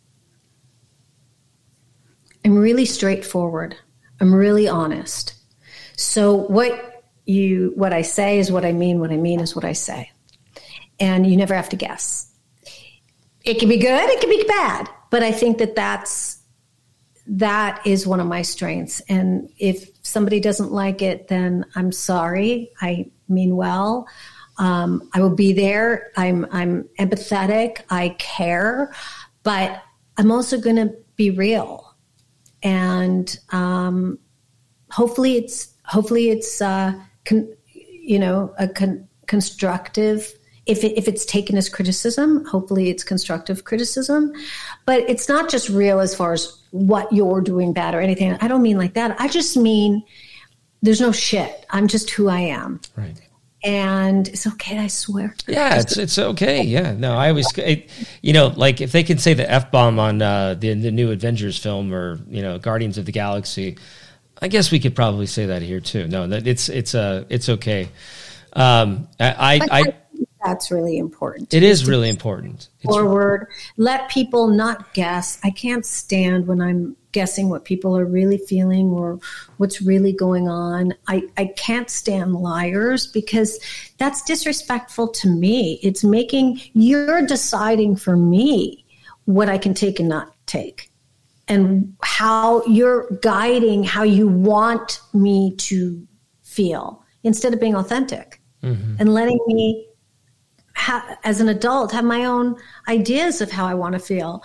I'm really straightforward. I'm really honest. So what you, what I say is what I mean. What I mean is what I say. And you never have to guess. It can be good. It can be bad. But I think that that's, that is one of my strengths. And if somebody doesn't like it, then I'm sorry. I mean well. Um, I will be there. I'm, I'm empathetic. I care. But I'm also going to be real. And um, hopefully it's hopefully it's uh, con, you know a con, constructive. If it, if it's taken as criticism, hopefully it's constructive criticism. But it's not just real as far as what you're doing bad or anything. I don't mean like that. I just mean there's no shit. I'm just who I am. Right. And it's okay. I swear. Yeah, it's it's okay. Yeah, no, I always, it, you know, like if they can say the F bomb on uh, the the new Avengers film or you know Guardians of the Galaxy, I guess we could probably say that here too. No, that it's it's uh it's okay. Um, I I, I, I that's really important. It is really important. It's, forward. Let people not guess. I can't stand when I'm guessing what people are really feeling or what's really going on. I, I can't stand liars because that's disrespectful to me. It's making, you're deciding for me what I can take and not take. And how you're guiding how you want me to feel instead of being authentic mm-hmm. and letting me Ha- as an adult, have my own ideas of how I want to feel.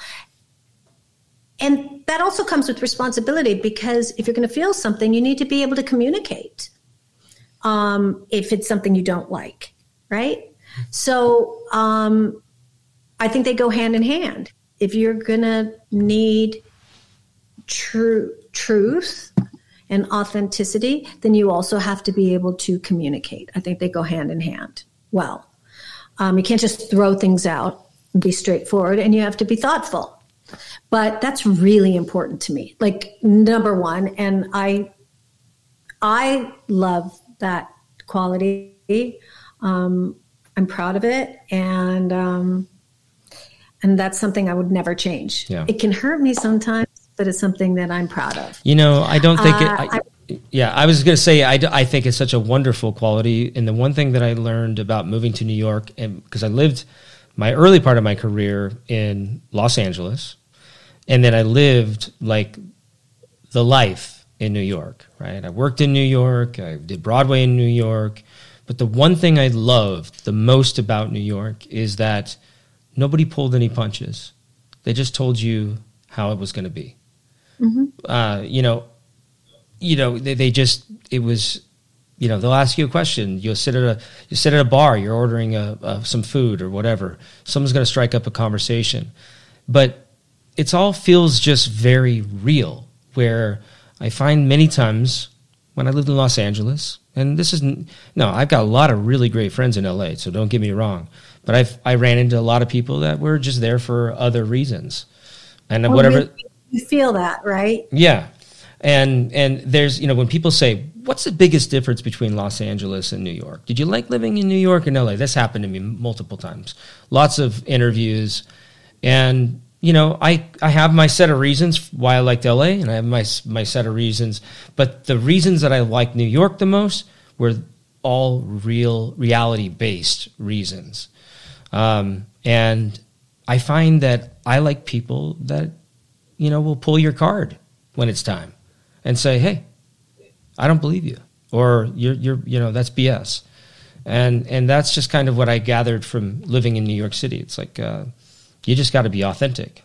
And that also comes with responsibility because if you're going to feel something, you need to be able to communicate um, if it's something you don't like, right? So um, I think they go hand in hand. If you're going to need true truth and authenticity, then you also have to be able to communicate. I think they go hand in hand well. Um, you can't just throw things out and be straightforward, and you have to be thoughtful. But that's really important to me, like number one. And I, I love that quality. Um, I'm proud of it. And, um, and that's something I would never change. Yeah. It can hurt me sometimes, but it's something that I'm proud of. You know, I don't think uh, it, I, I, yeah, I was going to say, I, I think it's such a wonderful quality. And the one thing that I learned about moving to New York, and because I lived my early part of my career in Los Angeles, and then I lived like the life in New York, right? I worked in New York. I did Broadway in New York. But the one thing I loved the most about New York is that nobody pulled any punches. They just told you how it was going to be. Mm-hmm. Uh, you know, you know, they, they just, it was, you know, they'll ask you a question. You'll sit at a, you sit at a bar, you're ordering a, a, some food or whatever. Someone's going to strike up a conversation. But it all feels just very real, where I find many times when I lived in Los Angeles, and this isn't, no, I've got a lot of really great friends in L A, so don't get me wrong. But I've, I ran into a lot of people that were just there for other reasons. And well, whatever. You feel that, right? Yeah. And, and there's, you know, when people say, what's the biggest difference between Los Angeles and New York? Did you like living in New York and L A? This happened to me multiple times. Lots of interviews. And, you know, I, I have my set of reasons why I liked L A, and I have my my set of reasons. But the reasons that I liked New York the most were all real, reality-based reasons. Um, and I find that I like people that, you know, will pull your card when it's time and say, hey, I don't believe you, or you're, you're, you know, that's B S. And, and that's just kind of what I gathered from living in New York City. It's like, uh, you just got to be authentic.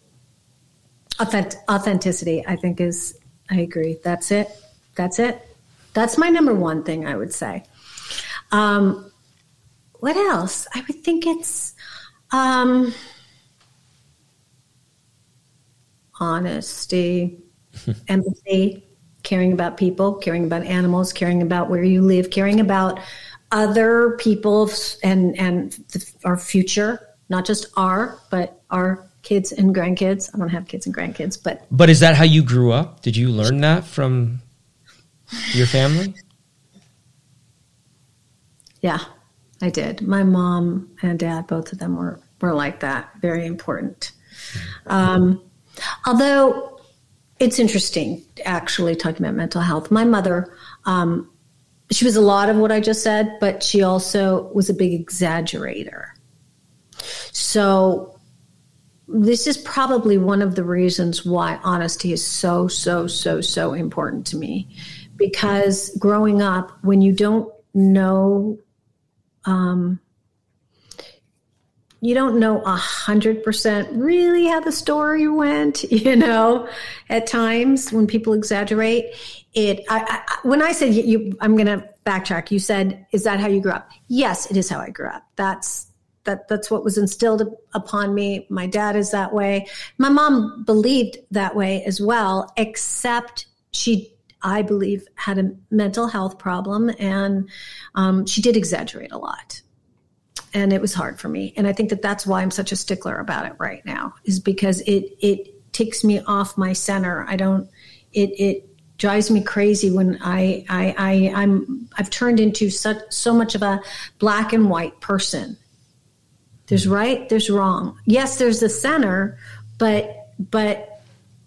Authent- authenticity, I think, is, I agree. That's it. That's it. That's my number one thing, I would say. Um, what else? I would think it's um, honesty, empathy, caring about people, caring about animals, caring about where you live, caring about other people and, and the, our future. Not just our, but our kids and grandkids. I don't have kids and grandkids, but... But is that how you grew up? Did you learn that from your family? Yeah, I did. My mom and dad, both of them were, were like that. Very important. Um, although it's interesting, actually, talking about mental health. My mother, um, she was a lot of what I just said, but she also was a big exaggerator. So this is probably one of the reasons why honesty is so, so, so, so important to me. Because growing up, when you don't know, um, you don't know a hundred percent really how the story went, you know, at times when people exaggerate it. I, I, when I said you, you I'm going to backtrack. You said, is that how you grew up? Yes, it is how I grew up. That's, That that's what was instilled upon me. My dad is that way. My mom believed that way as well, except she, I believe, had a mental health problem, and um, she did exaggerate a lot. And it was hard for me. And I think that that's why I'm such a stickler about it right now, is because it it takes me off my center. I don't, it it drives me crazy when I, I, I, I'm, I've turned into such, so much of a black and white person. There's right, there's wrong. Yes, there's the center, but but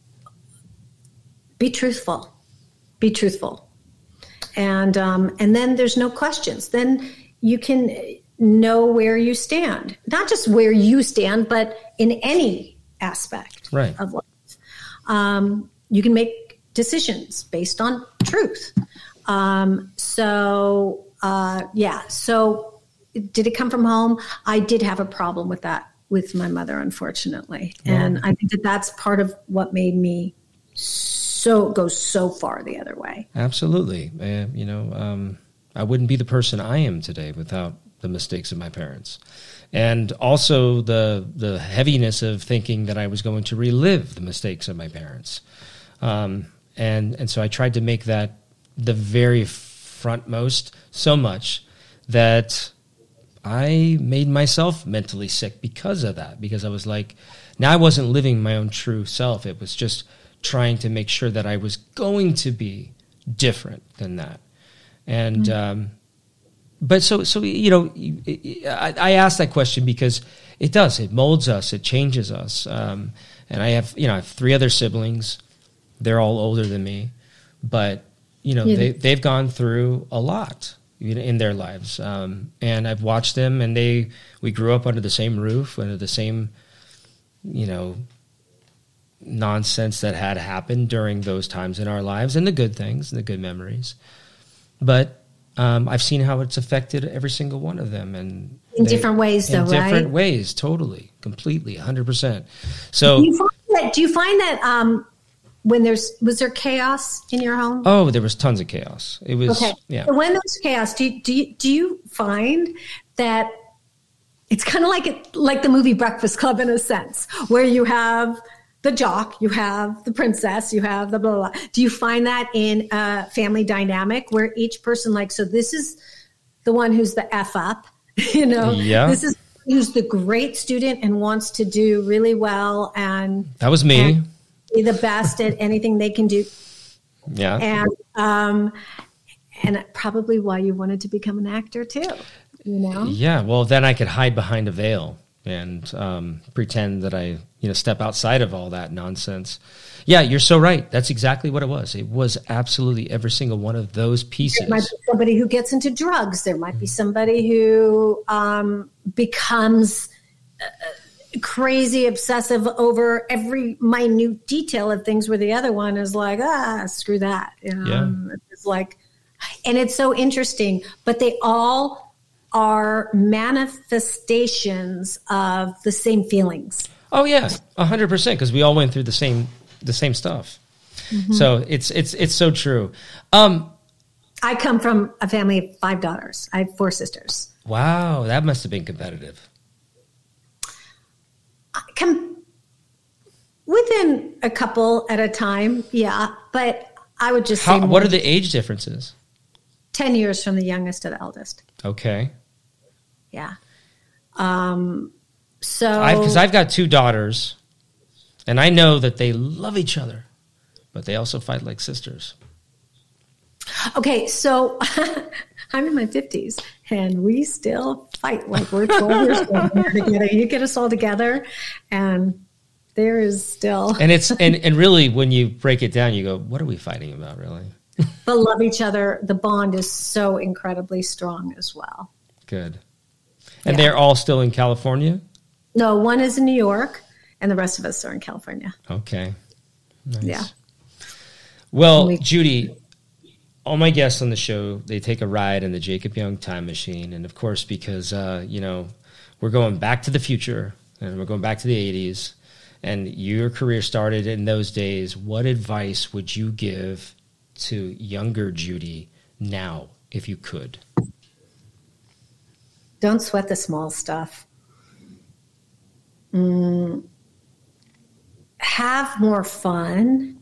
be truthful. Be truthful. And um, and then there's no questions. Then you can know where you stand. Not just where you stand, but in any aspect right. of life. Um, you can make decisions based on truth. Um, so, uh, yeah, so... Did it come from home? I did have a problem with that with my mother, unfortunately. Wow. And I think that that's part of what made me so go so far the other way. Absolutely. Uh, you know, um, I wouldn't be the person I am today without the mistakes of my parents. And also the the heaviness of thinking that I was going to relive the mistakes of my parents. Um, and, and so I tried to make that the very frontmost so much that I made myself mentally sick because of that, because I was like, now I wasn't living my own true self. It was just trying to make sure that I was going to be different than that. And, mm-hmm. um, but so, so, you know, I, I asked that question because it does, it molds us, it changes us. Um, and I have, you know, I have three other siblings. They're all older than me, but, you know, yeah. they, they've gone through a lot in their lives. Um, and I've watched them, and they, we grew up under the same roof, under the same, you know, nonsense that had happened during those times in our lives, and the good things and the good memories. But um, I've seen how it's affected every single one of them, and in they, different ways, though, in right? different ways, totally, completely, one hundred percent. So, do you find that? Do you find that um, when there's was there chaos in your home? Oh, there was tons of chaos. It was okay. Yeah. So when there's chaos, do you, do you, do you find that it's kind of like it, like the movie Breakfast Club in a sense, where you have the jock, you have the princess, you have the blah, blah, blah. Do you find that in a family dynamic where each person, like, so this is the one who's the F up, you know, yeah. this is who's the great student and wants to do really well. And that was me. Be the best at anything they can do. Yeah. And, um, and probably why you wanted to become an actor too, you know? Yeah. Well, then I could hide behind a veil and um, pretend that I, you know, step outside of all that nonsense. Yeah, you're so right. That's exactly what it was. It was absolutely every single one of those pieces. There might be somebody who gets into drugs. There might be somebody who um, becomes uh, crazy, obsessive over every minute detail of things, where the other one is like, ah, screw that. You know? Yeah. It's like, and it's so interesting, but they all are manifestations of the same feelings. Oh yeah, a hundred percent. Because we all went through the same the same stuff. Mm-hmm. So it's it's it's so true. Um, I come from a family of five daughters. I have four sisters. Wow, that must have been competitive. I come within a couple at a time, yeah. But I would just How, say, what are the age differences? Ten years from the youngest to the eldest. Okay. Yeah. Um, so, because I've, I've got two daughters, and I know that they love each other, but they also fight like sisters. Okay, so I'm in my fifties, and we still fight like we're twelve years old together. You get us all together, and there is still. And it's and, and really, when you break it down, you go, "What are we fighting about, really?" But love each other. The bond is so incredibly strong as well. Good. And yeah. They're all still in California? No, one is in New York, and the rest of us are in California. Okay. Nice. Yeah. Well, we- Judy, all my guests on the show, they take a ride in the Jacob Young time machine. And, of course, because, uh, you know, we're going back to the future, and we're going back to the eighties, and your career started in those days. What advice would you give to younger Judy now, if you could? Don't sweat the small stuff. Mm. Have more fun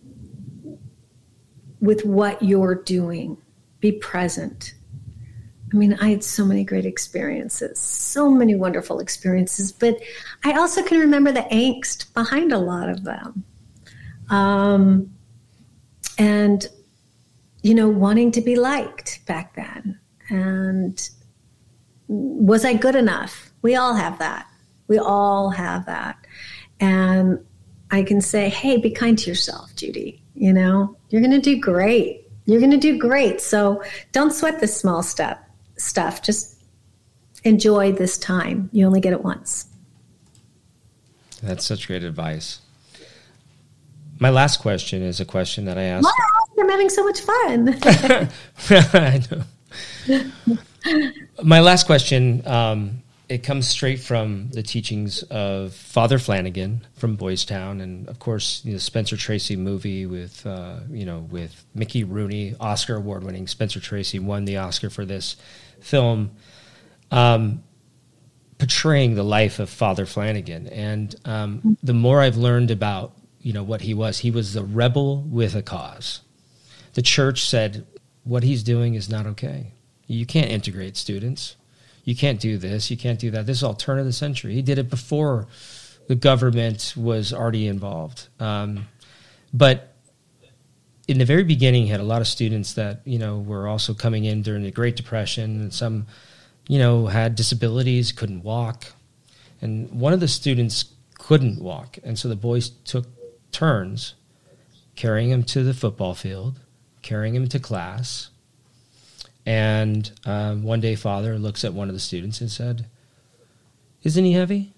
with what you're doing. Be present. I mean, I had so many great experiences, so many wonderful experiences, but I also can remember the angst behind a lot of them. Um, and, you know, wanting to be liked back then. And was I good enough? We all have that. We all have that. And I can say, hey, be kind to yourself, Judy. You know, you're going to do great. You're going to do great. So don't sweat the small step stuff. Just enjoy this time. You only get it once. That's such great advice. My last question is a question that I asked. Wow, I'm having so much fun. I know. My last question, um, it comes straight from the teachings of Father Flanagan from Boys Town, and of course, the Spencer Tracy movie with, uh, you know, with Mickey Rooney, Oscar award-winning Spencer Tracy won the Oscar for this film, um, portraying the life of Father Flanagan. And um, the more I've learned about, you know, what he was, he was the rebel with a cause. The church said, what he's doing is not okay. You can't integrate students. You can't do this. You can't do that. This is all turn of the century. He did it before the government was already involved. Um, but in the very beginning, he had a lot of students that, you know, were also coming in during the Great Depression, and some, you know, had disabilities, couldn't walk. And one of the students couldn't walk. And so the boys took turns carrying him to the football field, carrying him to class. And um, one day, Father looks at one of the students and said, "Isn't he heavy?"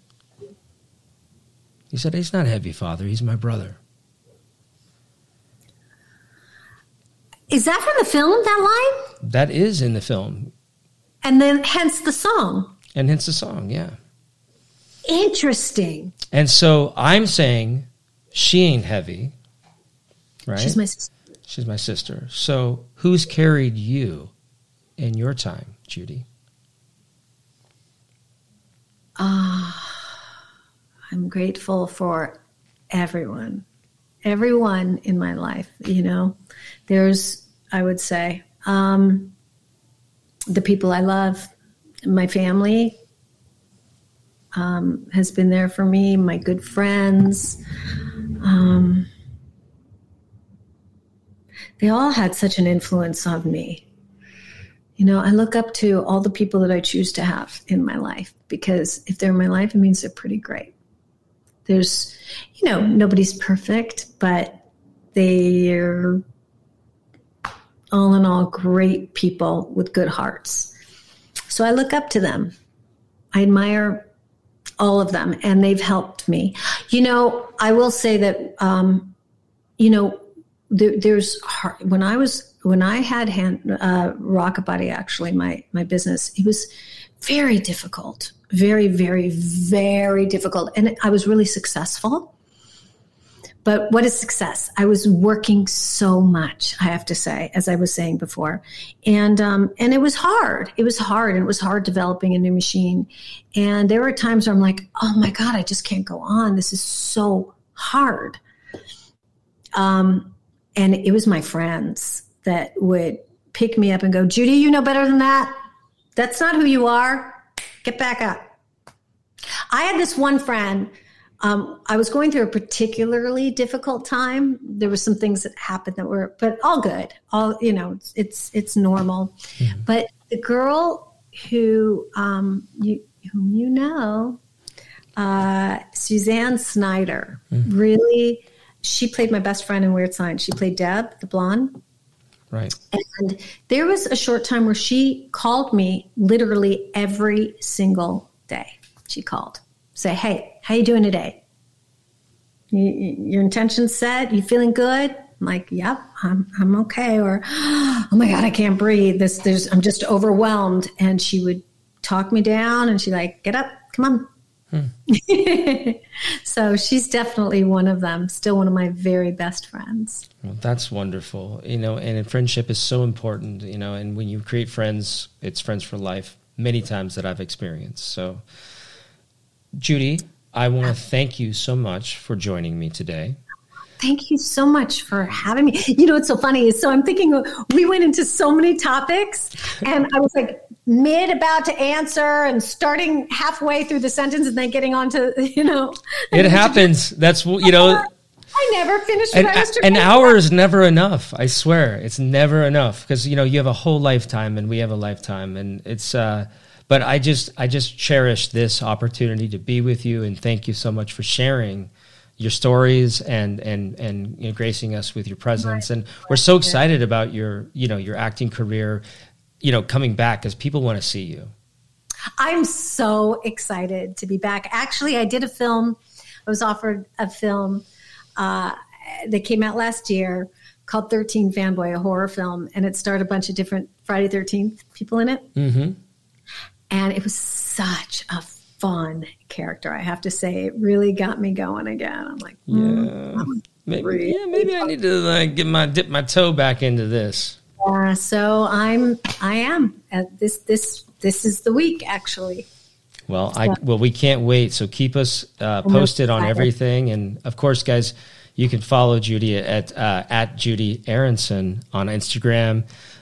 He said, "He's not heavy, Father. He's my brother." Is that from the film, that line? That is in the film. And then hence the song. And hence the song, yeah. Interesting. And so I'm saying she ain't heavy, right? She's my sister. She's my sister. So who's carried you in your time, Judy? Ah, uh, I'm grateful for everyone. Everyone in my life, you know. There's, I would say, um, the people I love, my family um, has been there for me, my good friends. Um, they all had such an influence on me. You know, I look up to all the people that I choose to have in my life, because if they're in my life, it means they're pretty great. There's, you know, nobody's perfect, but they're all in all great people with good hearts. So I look up to them. I admire all of them, and they've helped me. You know, I will say that, um, you know, there, there's hard, when I was when I had hand, uh, Rocket Body, actually, my my business, it was very difficult, very, very, very difficult, and I was really successful. But what is success? I was working so much, I have to say, as I was saying before. And um, and it was hard. It was hard. And it was hard developing a new machine. And there were times where I'm like, oh, my God, I just can't go on. This is so hard. Um, and it was my friends that would pick me up and go, Judy, you know better than that. That's not who you are. Get back up. I had this one friend. Um, I was going through a particularly difficult time. There were some things that happened that were, but all good. All, you know, it's, it's, it's normal. Mm-hmm. But the girl who, um, you, whom you know, uh, Suzanne Snyder, mm-hmm. really, she played my best friend in Weird Science. She played Deb, the blonde. Right. And there was a short time where she called me literally every single day. She called. Say, hey, how you doing today? You, your intention's set? You feeling good? I'm like, yep, I'm I'm okay. Or, oh my God, I can't breathe. This, there's, I'm just overwhelmed. And she would talk me down, and she'd like, get up, come on. Hmm. So she's definitely one of them. Still one of my very best friends. Well, that's wonderful. You know, and friendship is so important. You know, and when you create friends, it's friends for life. Many times that I've experienced. So. Judy, I want to thank you so much for joining me today. Thank you so much for having me. You know, what's so funny is, so I'm thinking we went into so many topics, and I was like mid about to answer and starting halfway through the sentence and then getting on to, you know. It happens. That's, you know. I never finished what an, I was An hour is never enough. I swear. It's never enough, because, you know, you have a whole lifetime and we have a lifetime, and it's, uh, But I just I just cherish this opportunity to be with you, and thank you so much for sharing your stories and and and you know, gracing us with your presence. And we're so excited about your you know your acting career, you know, coming back, because people want to see you. I'm so excited to be back. Actually, I did a film. I was offered a film uh, that came out last year called thirteen Fanboy, a horror film, and it starred a bunch of different Friday the thirteenth people in it. Mm-hmm. And it was such a fun character, I have to say. It really got me going again. I'm like, mm, yeah, maybe, yeah, maybe I need to like get my dip my toe back into this. Yeah, so I'm, I am. Uh, this, this, this is the week, actually. Well, I well we can't wait. So keep us uh, posted on everything, and of course, guys, you can follow Judy at uh, at Judy Aronson on Instagram.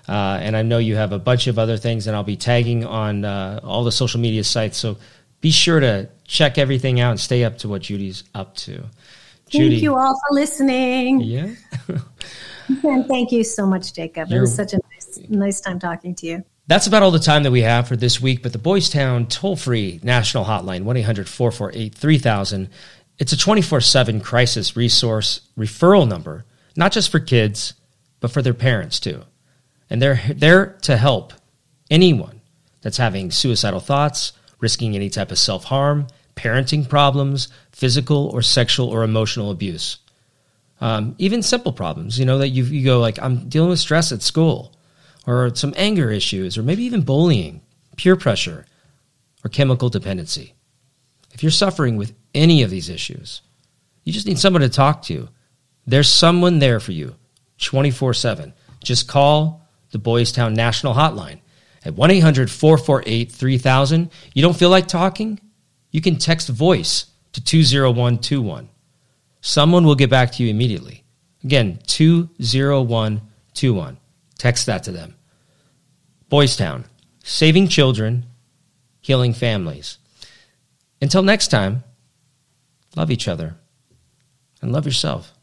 Uh, and I know you have a bunch of other things, and I'll be tagging on uh, all the social media sites. So be sure to check everything out and stay up to what Judy's up to. Judy, thank you all for listening. Yeah. And thank you so much, Jacob. You're, it was such a nice, nice time talking to you. That's about all the time that we have for this week, but the Boys Town toll-free national hotline, one eight hundred four four eight three thousand. It's a twenty-four seven crisis resource referral number, not just for kids, but for their parents too. And they're there to help anyone that's having suicidal thoughts, risking any type of self-harm, parenting problems, physical or sexual or emotional abuse. Um, even simple problems, you know, that you, you go like, I'm dealing with stress at school, or some anger issues, or maybe even bullying, peer pressure, or chemical dependency. If you're suffering with any of these issues, you just need someone to talk to. There's someone there for you, twenty-four seven. Just call the Boys Town National Hotline at one eight hundred four four eight three thousand. You don't feel like talking? You can text VOICE to two zero one two one. Someone will get back to you immediately. Again, two zero one two one. Text that to them. Boys Town, saving children, healing families. Until next time, love each other and love yourself.